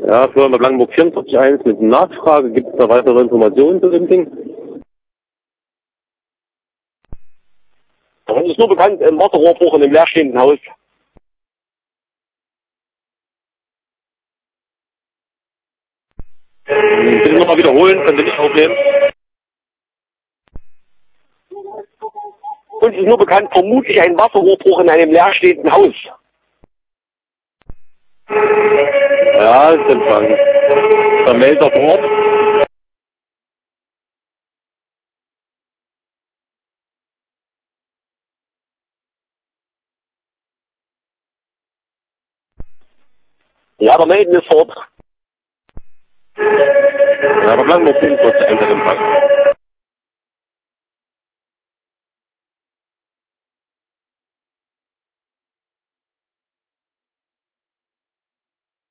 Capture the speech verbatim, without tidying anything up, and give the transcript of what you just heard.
Ja, Firma Blankenburg vierundvierzig eins mit Nachfrage. Gibt es da weitere Informationen zu dem Ding? Uns ist nur bekannt, ein Wasserrohrbruch in einem leerstehenden Haus. Bitte nochmal wiederholen, können Sie nicht aufnehmen? Uns ist nur bekannt, vermutlich ein Wasserrohrbruch in einem leerstehenden Haus. Ja, ist empfangen. Vermelder vor Ort. Ja, der melden ist fort. Ja, aber Blankenburg vierundvierzig eins hat empfangen.